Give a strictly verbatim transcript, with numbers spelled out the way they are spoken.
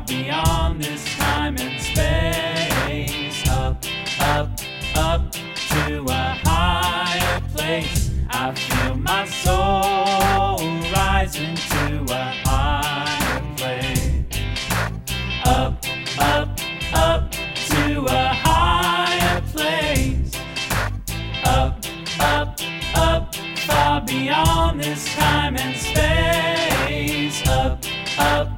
beyond this time and space. Up, up, up to a higher place. I feel my soul rising to a higher place. Up, up, up to a higher place. Up, up, up, far beyond this time and space. Up, up,